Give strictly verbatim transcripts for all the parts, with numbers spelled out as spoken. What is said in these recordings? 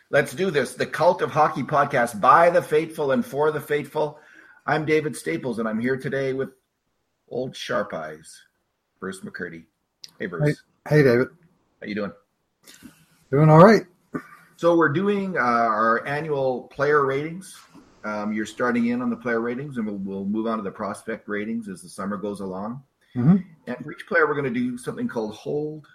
Let's do this. The Cult of Hockey podcast by the faithful and for the faithful. I'm David Staples, and I'm here today with old Sharp Eyes, Bruce McCurdy. Hey, Bruce. Hey, hey David. How you doing? Doing all right. So we're doing uh, our annual player ratings. Um, you're starting in on the player ratings, and we'll, we'll move on to the prospect ratings as the summer goes along. Mm-hmm. And for each player, we're going to do something called hold,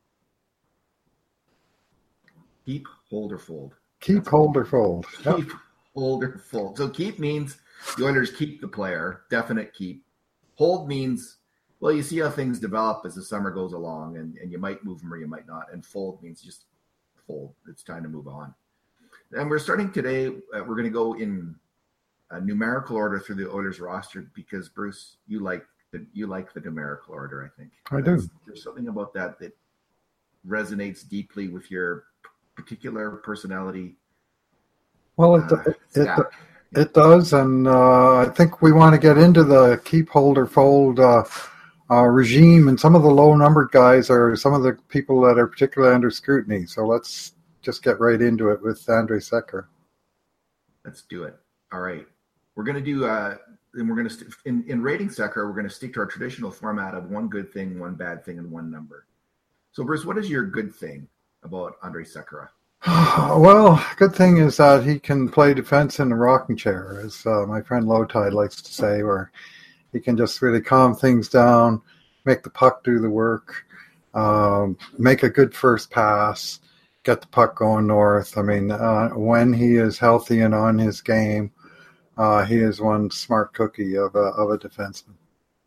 keep, hold, or fold. Keep, hold, or fold. Keep, yep. hold, or fold. So keep means the Oilers keep the player, definite keep. Hold means, well, you see how things develop as the summer goes along, and, and you might move them or you might not. And fold means just fold. It's time to move on. And we're starting today. Uh, we're going to go in a numerical order through the Oilers roster because, Bruce, you like the, you like the numerical order, I think. I That's, do. There's something about that that resonates deeply with your particular personality. Well, it, uh, it, it, it does, and uh, I think we want to get into the keep, hold, or fold uh, uh, regime, and some of the low-numbered guys are some of the people that are particularly under scrutiny. So let's just get right into it with Andrej Sekera. Let's do it. All right. We're going to do, uh, and we're going to, st- in, in rating Sekera, we're going to stick to our traditional format of one good thing, one bad thing, and one number. So, Bruce, what is your good thing about Andrej Sekera? Well, good thing is that he can play defense in a rocking chair, as uh, my friend Lowtide likes to say, where he can just really calm things down, make the puck do the work, um, make a good first pass, get the puck going north. I mean, uh, when he is healthy and on his game, uh, he is one smart cookie of a, of a defenseman.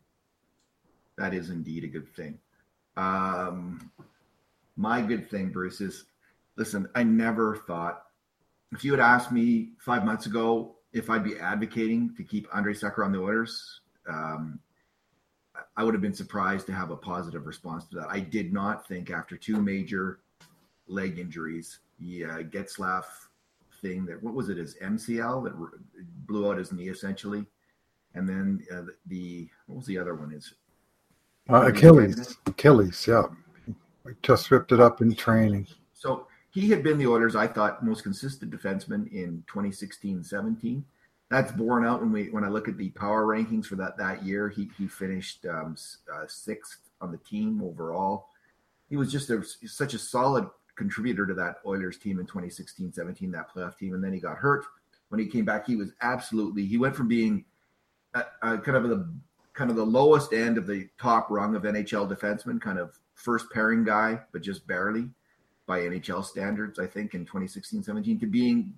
That is indeed a good thing. Um, my good thing, Bruce, is, listen, I never thought, if you had asked me five months ago if I'd be advocating to keep Andrej Sekera on the Oilers, um, I would have been surprised to have a positive response to that. I did not think after two major leg injuries, the uh, Getzlaf thing that, what was it, his M C L that r- blew out his knee essentially. And then uh, the, the, what was the other one? Is uh, Achilles. Achilles, yeah. We just ripped it up in training. So he had been the Oilers, I thought, most consistent defenseman in twenty sixteen seventeen. That's borne out when we when I look at the power rankings for that that year. He he finished um, uh, sixth on the team overall. He was just a, such a solid contributor to that Oilers team in twenty sixteen seventeen, that playoff team. And then he got hurt. When he came back, he was absolutely, he went from being a, a kind of the kind of the lowest end of the top rung of N H L defensemen, kind of first pairing guy, but just barely by N H L standards, I think, in twenty sixteen seventeen, to being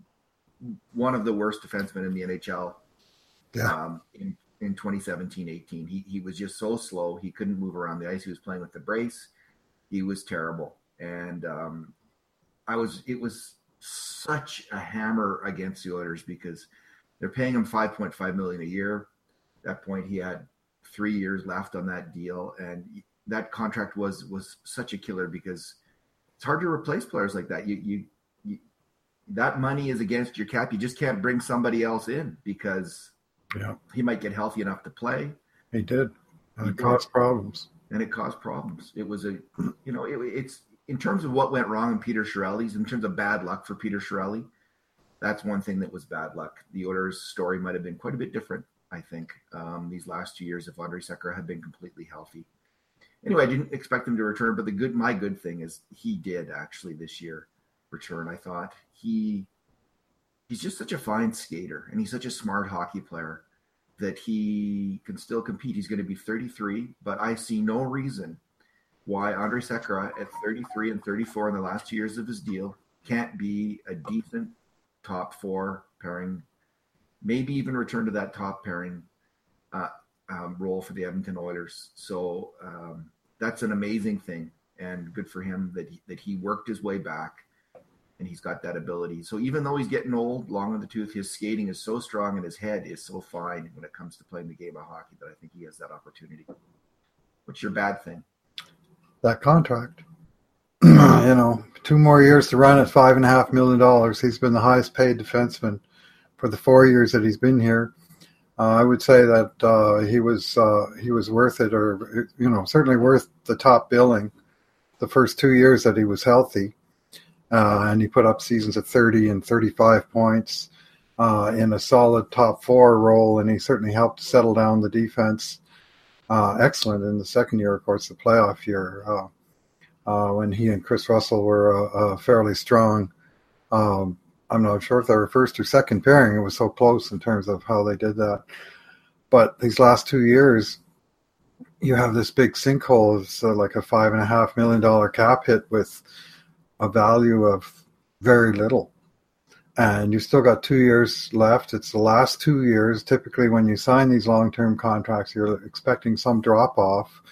one of the worst defensemen in the N H L yeah. um, in, in twenty seventeen eighteen. He he was just so slow. He couldn't move around the ice. He was playing with the brace. He was terrible. And um, I was, it was such a hammer against the Oilers because they're paying him five point five million dollars a year. At that point, he had three years left on that deal. And that contract was, was such a killer because it's hard to replace players like that. You, you, you, that money is against your cap. You just can't bring somebody else in because yeah. he might get healthy enough to play. He did. And he it caused did. problems. And it caused problems. It was a, you know, it, it's in terms of what went wrong in Peter Chiarelli's, in terms of bad luck for Peter Chiarelli, that's one thing that was bad luck. The Oilers' story might have been quite a bit different, I think, um, these last two years if Andrej Sekera had been completely healthy. Anyway, I didn't expect him to return, but the good, my good thing is he did actually this year return. I thought he, he's just such a fine skater and he's such a smart hockey player that he can still compete. He's going to be thirty-three, but I see no reason why Andrej Sekera at thirty-three and thirty-four in the last two years of his deal can't be a decent top four pairing, maybe even return to that top pairing uh, um, role for the Edmonton Oilers. So um, that's an amazing thing and good for him that he, that he worked his way back and he's got that ability. So even though he's getting old, long in the tooth, his skating is so strong and his head is so fine when it comes to playing the game of hockey that I think he has that opportunity. What's your bad thing? That contract. you know, two more years to run at five and a half million dollars. He's been the highest paid defenseman for the four years that he's been here. Uh, I would say that uh, he was uh, he was worth it, or you know, certainly worth the top billing the first two years that he was healthy. uh, and he put up seasons of thirty and thirty-five points uh, in a solid top four role, and he certainly helped settle down the defense. Uh, excellent in the second year, of course, the playoff year, uh, uh, when he and Chris Russell were uh, uh, fairly strong. Um, I'm not sure if they were first or second pairing. It was so close in terms of how they did that. But these last two years, you have this big sinkhole. It's uh, like a five and a half million dollar cap hit with a value of very little. And you still got two years left. It's the last two years. Typically, when you sign these long-term contracts, you're expecting some drop-off.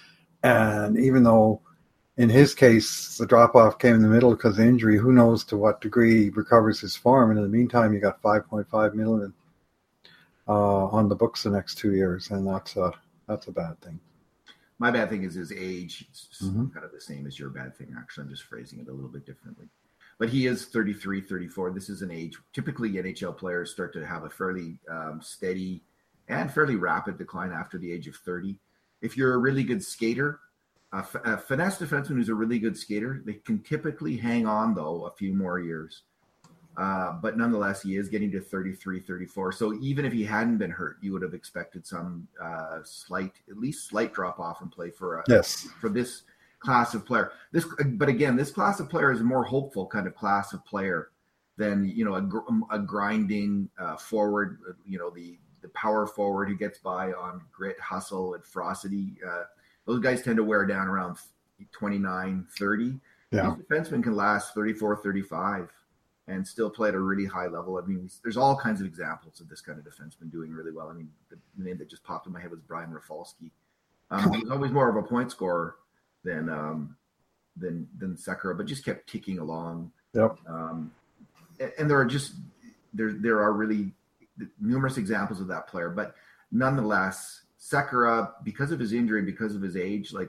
And even though in his case, the drop-off came in the middle because of injury, who knows to what degree he recovers his form. And in the meantime, you got five point five million dollars uh, on the books the next two years. And that's a, that's a bad thing. My bad thing is his age. It's Mm-hmm. kind of the same as your bad thing, actually. I'm just phrasing it a little bit differently. But he is thirty-three, thirty-four. This is an age. Typically, N H L players start to have a fairly um, steady and fairly rapid decline after the age of thirty. If you're a really good skater, a, f- a finesse defenseman who's a really good skater, they can typically hang on, though, a few more years. Uh, but nonetheless, he is getting to thirty-three, thirty-four. So even if he hadn't been hurt, you would have expected some uh, slight, at least slight drop off in play for, a, Yes. for this class of player. This, but again, this class of player is a more hopeful kind of class of player than, you know, a, gr- a grinding uh, forward, you know, the, the power forward who gets by on grit, hustle, and ferocity. Uh, those guys tend to wear down around twenty-nine, thirty. Yeah. These defensemen can last thirty-four, thirty-five and still play at a really high level. I mean, there's all kinds of examples of this kind of defenseman doing really well. I mean, the name that just popped in my head was Brian Rafalski. Um, he was always more of a point scorer than um, than than Sekera, but just kept ticking along. Yep. Um, and, and there are just there there are really numerous examples of that player, but nonetheless, Sekera, because of his injury, because of his age, like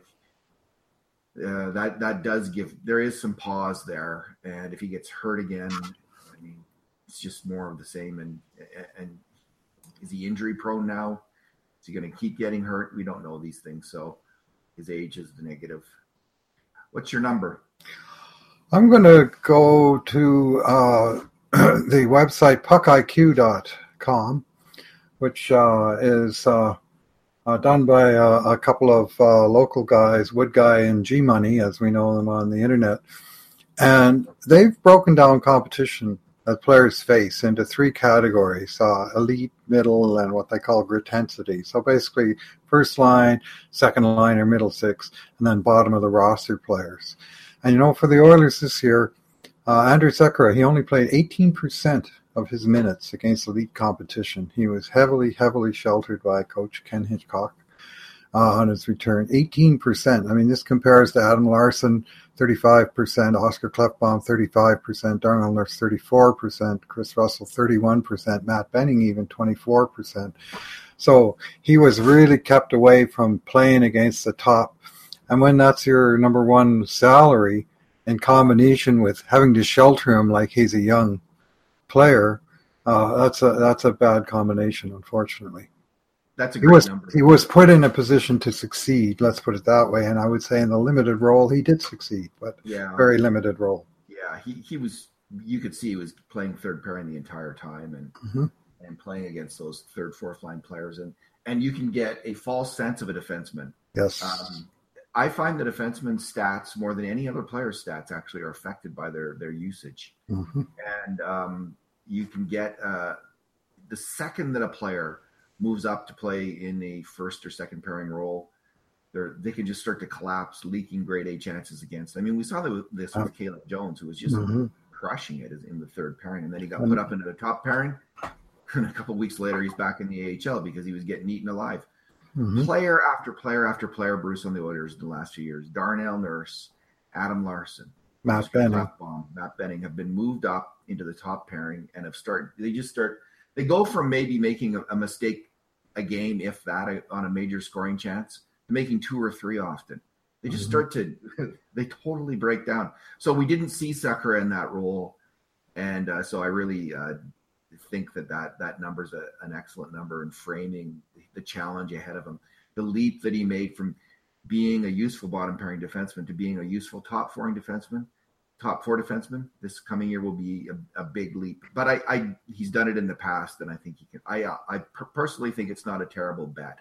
uh, that that does give there is some pause there, and if he gets hurt again, I mean, it's just more of the same. And and is he injury prone now? Is he going to keep getting hurt? We don't know these things, so his age is the negative. What's your number? I'm going to go to uh, the website puck I Q dot com, which uh, is uh, uh, done by uh, a couple of uh, local guys, Wood Guy and G Money, as we know them on the internet. And they've broken down competition that players face into three categories, uh, elite, middle, and what they call gritintensity. So basically, first line, second line, or middle six, and then bottom of the roster players. And, you know, for the Oilers this year, uh, Andrew Sekera, he only played eighteen percent of his minutes against elite competition. He was heavily, heavily sheltered by Coach Ken Hitchcock uh, on his return. eighteen percent. I mean, this compares to Adam Larson, thirty-five percent, Oscar Klefbom, thirty-five percent, Darnell Nurse, thirty-four percent, Chris Russell, thirty-one percent, Matt Benning, even twenty-four percent. So he was really kept away from playing against the top. And when that's your number one salary, in combination with having to shelter him like he's a young player, uh, that's a that's a bad combination, unfortunately. That's a He great was number. he was put in a position to succeed. Let's put it that way. And I would say in the limited role, he did succeed, but Yeah. very limited role. Yeah, he, he was. You could see he was playing third pairing the entire time, and Mm-hmm. and playing against those third, fourth line players, and and you can get a false sense of a defenseman. Yes. Um, I find the defenseman's stats more than any other player's stats actually are affected by their their usage, Mm-hmm. and um, you can get uh, the second that a player moves up to play in a first or second pairing role, they they can just start to collapse, leaking grade A chances against. I mean, we saw this with Caleb Jones, who was just Mm-hmm. crushing it in the third pairing, and then he got And- put up into the top pairing, and a couple of weeks later he's back in the A H L because he was getting eaten alive. Mm-hmm. Player after player after player, Bruce, on the Oilers in the last few years, Darnell Nurse, Adam Larson, Matt Oscar Benning. Klefbom, Matt Benning have been moved up into the top pairing and have started. They just start. They go from maybe making a, a mistake a game, if that, on a major scoring chance, to making two or three often. They just Mhm. start to. They totally break down. So we didn't see Sekera in that role, and uh, so I really uh, think that that, that number is a, an excellent number in framing the challenge ahead of him. The leap that he made from being a useful bottom pairing defenseman to being a useful top four defenseman top four defenseman. This coming year will be a, a big leap. But I, I, he's done it in the past, and I think he can. I, I personally think it's not a terrible bet.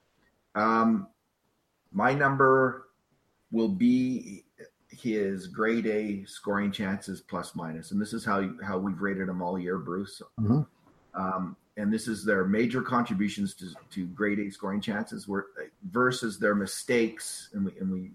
Um, my number will be his grade A scoring chances plus minus, and this is how how we've rated him all year, Bruce. Mm-hmm. Um, and this is their major contributions to, to grade A scoring chances were, versus their mistakes, and we and we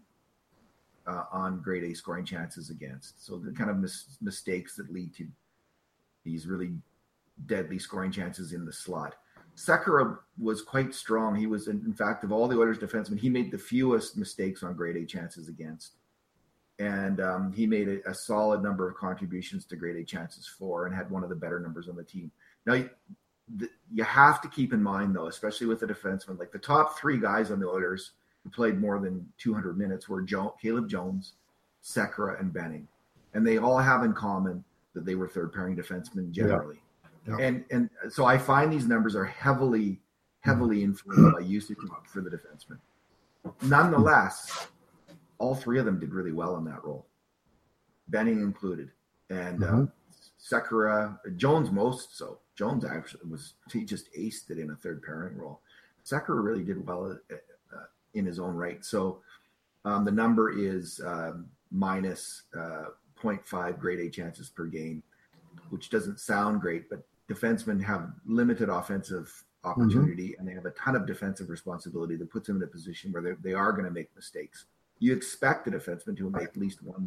uh, on grade A scoring chances against. So the kind of mis- mistakes that lead to these really deadly scoring chances in the slot. Sekera was quite strong. He was, in, in fact, of all the Oilers defensemen, he made the fewest mistakes on grade A chances against. And um, he made a, a solid number of contributions to grade A chances for, and had one of the better numbers on the team. Now, you, the, you have to keep in mind, though, especially with the defensemen, like the top three guys on the Oilers who played more than two hundred minutes were jo- Caleb Jones, Sekera, and Benning. And they all have in common that they were third-pairing defensemen generally. Yeah. Yeah. And and so I find these numbers are heavily, heavily influenced by usage for the defenseman. Nonetheless, all three of them did really well in that role, Benning included, and mm-hmm. uh, Sekera, Jones most so. Jones actually was he just aced it in a third pairing role. Sekera really did well uh, uh, in his own right. So um, the number is um, minus uh, zero point five grade A chances per game, which doesn't sound great, but defensemen have limited offensive opportunity mm-hmm. and they have a ton of defensive responsibility that puts them in a position where they, they are going to make mistakes. You expect a defenseman to make at least one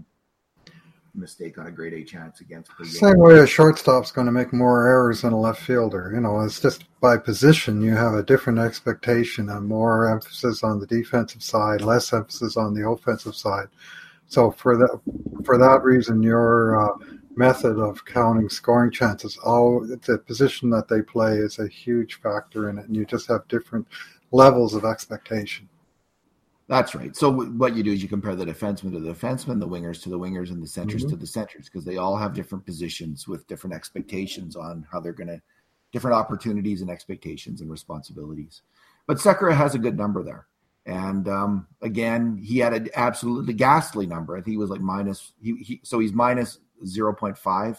mistake on a grade A chance against per game. Same way a shortstop's going to make more errors than a left fielder. You know, it's just by position you have a different expectation and more emphasis on the defensive side, less emphasis on the offensive side. So for that for that reason, your uh, method of counting scoring chances, all the position that they play is a huge factor in it, and you just have different levels of expectation. That's right. So what you do is you compare the defenseman to the defenseman, the wingers to the wingers, and the centers mm-hmm. to the centers, because they all have different positions with different expectations on how they're going to, different opportunities and expectations and responsibilities. But Sekera has a good number there. And um, again, he had an absolutely ghastly number. I think he was like minus, he, he so he's minus zero point five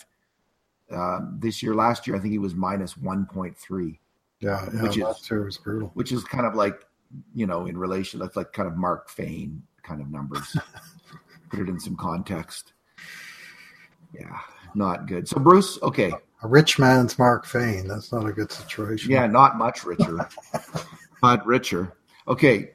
um, this year. Last year, I think he was minus one point three. Yeah, yeah, which last is, year was brutal. Which is kind of like, you know, in relation, that's like kind of Mark Fane kind of numbers. Put it in some context. Yeah, not good. So Bruce, okay. A rich man's Mark Fane. That's not a good situation. Yeah, not much richer, but richer. Okay.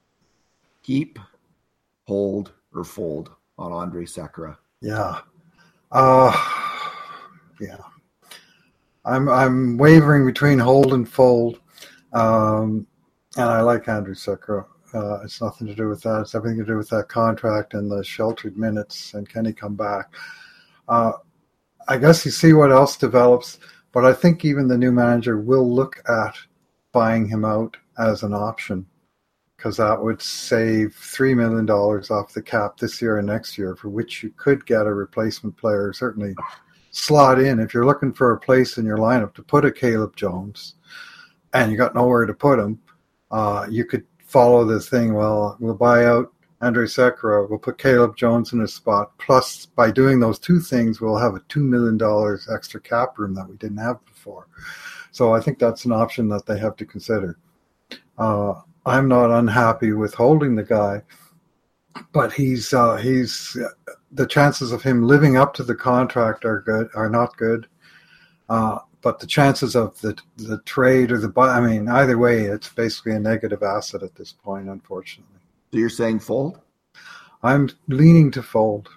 Keep, hold, or fold on Andre Sekera. Yeah. Uh, yeah. I'm I'm wavering between hold and fold. Um, and I like Andre Sekera. Uh, it's nothing to do with that. It's everything to do with that contract and the sheltered minutes and can he come back. Uh, I guess you see what else develops, but I think even the new manager will look at buying him out as an option, because that would save three million dollars off the cap this year and next year, for which you could get a replacement player, certainly slot in. If you're looking for a place in your lineup to put a Caleb Jones and you got nowhere to put him, uh, you could follow this thing, well, we'll buy out Andre Sekera, we'll put Caleb Jones in his spot, plus by doing those two things, we'll have a two million dollars extra cap room that we didn't have before. So I think that's an option that they have to consider. Uh, I'm not unhappy with holding the guy, but he's uh, he's uh, the chances of him living up to the contract are good are not good. Uh, but the chances of the the trade or the buy, I mean, either way, it's basically a negative asset at this point, unfortunately. So you're saying fold? I'm leaning to fold.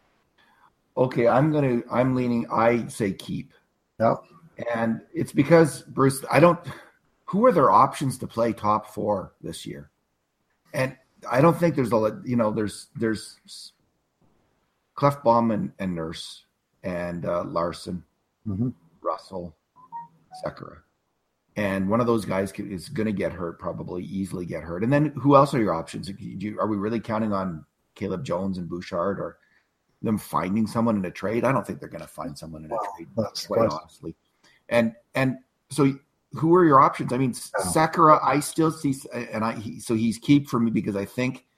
Okay, I'm gonna. I'm leaning. I say keep. Yeah, and it's because Bruce, I don't. Who are their options to play top four this year? And I don't think there's a, you know, there's, there's Clefbaum and, and Nurse and uh, Larson, mm-hmm. Russell, Sekera. And one of those guys is going to get hurt, probably easily get hurt. And then who else are your options? Are we really counting on Caleb Jones and Bouchard or them finding someone in a trade? I don't think they're going to find someone in a well, trade, that's, quite that's... honestly. And, and so, who are your options? I mean, yeah. Sekera, I still see, and I he, so he's keep for me because I think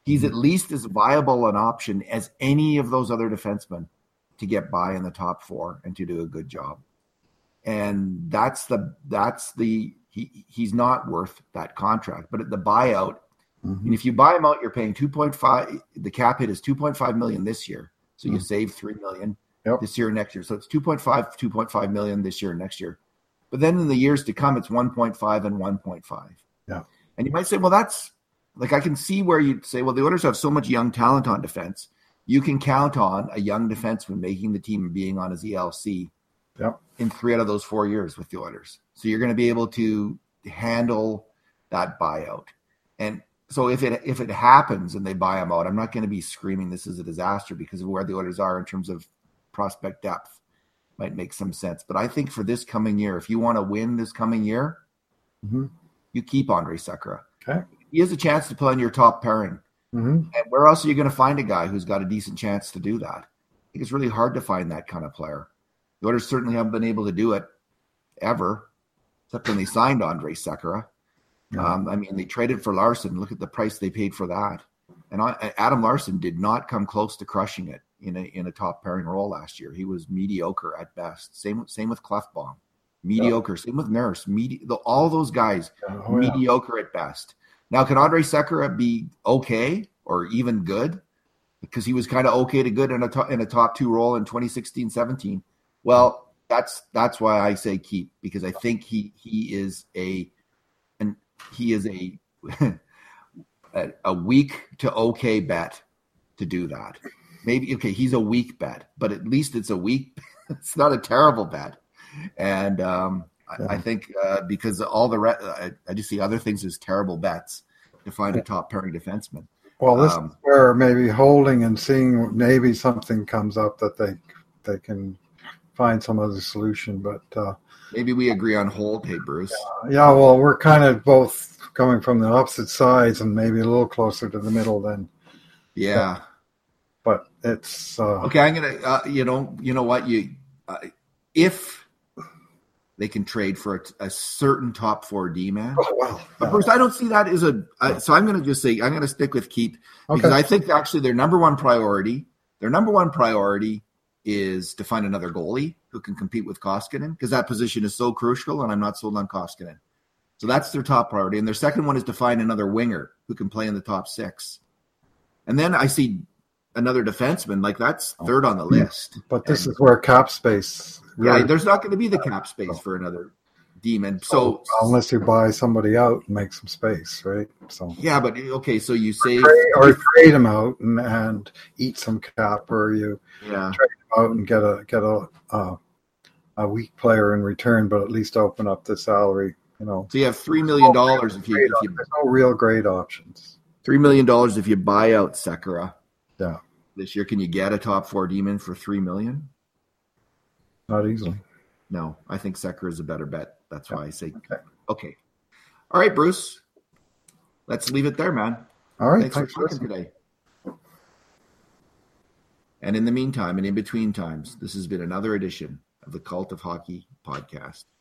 He's at least as viable an option as any of those other defensemen to get by in the top four and to do a good job. And that's the that's the he he's not worth that contract. But at the buyout, mm-hmm. and if you buy him out, you're paying two point five. The cap hit is two point five million this year, so mm-hmm. you save three million yep. this year and next year. So it's two point five, two point five million this year and next year. But then in the years to come, it's one point five and one point five. Yeah, and you might say, well, that's like I can see where you'd say, well, the Oilers have so much young talent on defense. You can count on a young defenseman making the team and being on his E L C. Yep. In three out of those four years with the Oilers. So you're going to be able to handle that buyout. And so if it if it happens and they buy him out, I'm not going to be screaming this is a disaster because of where the Oilers are in terms of prospect depth. Might make some sense. But I think for this coming year, if you want to win this coming year, mm-hmm. you keep Andrej Sekera. Okay. He has a chance to play on your top pairing. Mm-hmm. And where else are you going to find a guy who's got a decent chance to do that? I think it's really hard to find that kind of player. The Oilers certainly haven't been able to do it ever, except when they signed Andrej Sekera. Yeah. Um, I mean, they traded for Larson. Look at the price they paid for that. And I, Adam Larson did not come close to crushing it in a in a top pairing role last year. He was mediocre at best. Same same with Klefbom, mediocre. Yeah. Same with Nurse. Medi- the, all those guys oh, mediocre yeah. at best. Now, can Andrej Sekera be okay or even good? Because he was kind of okay to good in a to- in a top two role in twenty sixteen seventeen. Well, that's that's why I say keep, because I think he he is a and he is a a, a weak to okay bet to do that. Maybe okay, he's a weak bet, but at least it's a weak. It's not a terrible bet, and um, yeah. I, I think uh, because all the re- I, I just see other things as terrible bets to find a top pairing defenseman. Well, this um, is where maybe holding and seeing maybe something comes up that they they can find some other solution, but uh, maybe we agree on hold. Hey, Bruce. Yeah, yeah, well, we're kind of both coming from the opposite sides and maybe a little closer to the middle than. Yeah. But, but it's uh, okay. I'm gonna, uh, you know, you know what you, uh, if they can trade for a, a certain top four D man. Oh, wow. But Bruce, I don't see that as a. Uh, so I'm going to just say I'm going to stick with keep because okay. I think actually their number one priority, their number one priority. is to find another goalie who can compete with Koskinen, because that position is so crucial, and I'm not sold on Koskinen. So that's their top priority. And their second one is to find another winger who can play in the top six. And then I see another defenseman, like that's third on the list. But this and, is where cap space. Really, yeah, there's not going to be the cap space for another demon. So unless you buy somebody out and make some space, right? So yeah, but okay, so you save trade, or trade them out and, and eat some cap, or you yeah. trade them out and get a get a uh, a weak player in return, but at least open up the salary. You know, so you have three million dollars if you, if you there's no real great options. Three million dollars if you buy out Sekera. Yeah, this year, can you get a top four demon for three million? Not easily. No, I think Sekera is a better bet. That's why I say okay. okay. All right, Bruce. Let's leave it there, man. All right. Thanks, thanks for talking today. And in the meantime, and in between times, this has been another edition of the Cult of Hockey podcast.